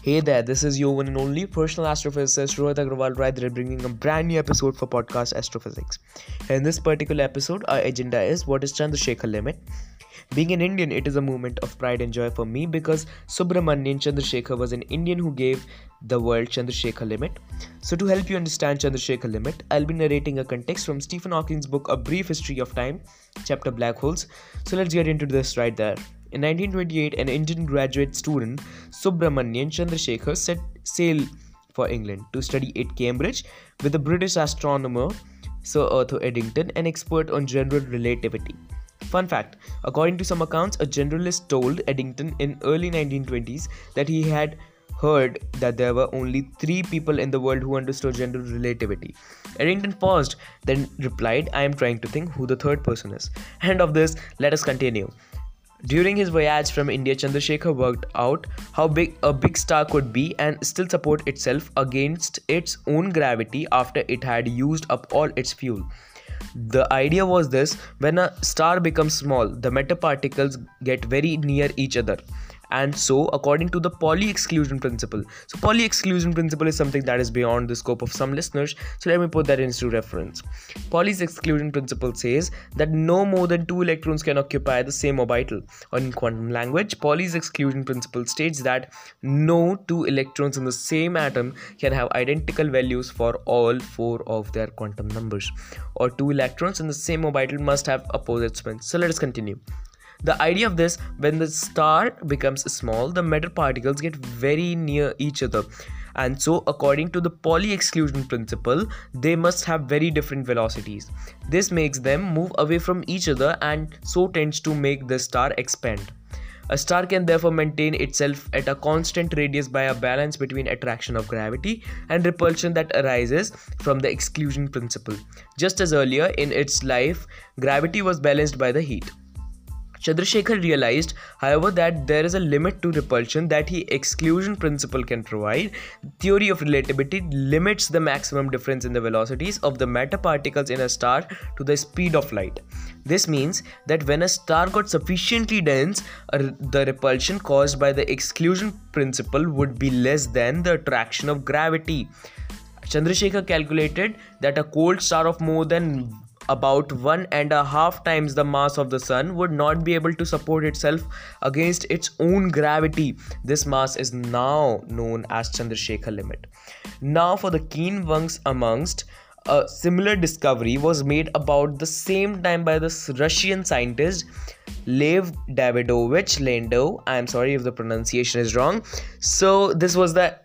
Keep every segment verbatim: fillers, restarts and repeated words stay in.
Hey there, this is your one and only personal astrophysicist Rohit Agrawal right there bringing a brand new episode for podcast Astrophysics. In this particular episode, our agenda is what is Chandrasekhar limit. Being an Indian, it is a moment of pride and joy for me because Subramanian Chandrasekhar was an Indian who gave the world Chandrasekhar limit. So to help you understand Chandrasekhar limit, I'll be narrating a context from Stephen Hawking's book A Brief History of Time, chapter Black Holes. So let's get into this right there. In nineteen twenty-eight, an Indian graduate student, Subramanian Chandrasekhar, set sail for England to study at Cambridge with a British astronomer, Sir Arthur Eddington, an expert on general relativity. Fun fact, according to some accounts, a generalist told Eddington in early nineteen twenties that he had heard that there were only three people in the world who understood general relativity. Eddington paused, then replied, I am trying to think who the third person is. End of this, let us continue. During his voyage from India, Chandrasekhar worked out how big a big star could be and still support itself against its own gravity after it had used up all its fuel. The idea was this: when a star becomes small, the matter particles get very near each other. And so, according to the Pauli exclusion principle, so Pauli exclusion principle is something that is beyond the scope of some listeners, so let me put that into reference. Pauli's exclusion principle says that no more than two electrons can occupy the same orbital. Or in quantum language, Pauli's exclusion principle states that no two electrons in the same atom can have identical values for all four of their quantum numbers. Or two electrons in the same orbital must have opposite spins. So let us continue. The idea of this, when the star becomes small, the matter particles get very near each other. And so, according to the Pauli exclusion principle, they must have very different velocities. This makes them move away from each other and so tends to make the star expand. A star can therefore maintain itself at a constant radius by a balance between attraction of gravity and repulsion that arises from the exclusion principle. Just as earlier in its life, gravity was balanced by the heat. Chandrasekhar realized, however, that there is a limit to repulsion that the exclusion principle can provide. The theory of relativity limits the maximum difference in the velocities of the matter particles in a star to the speed of light. This means that when a star got sufficiently dense, uh, the repulsion caused by the exclusion principle would be less than the attraction of gravity. Chandrasekhar calculated that a cold star of more than about one and a half times the mass of the sun would not be able to support itself against its own gravity. This mass is now known as Chandrasekhar limit. Now for the keen ones amongst, a similar discovery was made about the same time by the Russian scientist Lev Davidovich Landau. I am sorry if the pronunciation is wrong. So this was the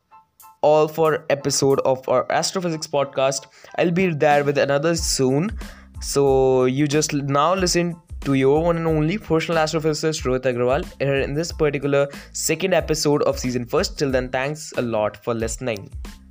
all for episode of our astrophysics podcast. I'll be there with another soon, so you just now listen to your one and only personal astrophysicist Rohit Agrawal in this particular second episode of season first. Till then, thanks a lot for listening.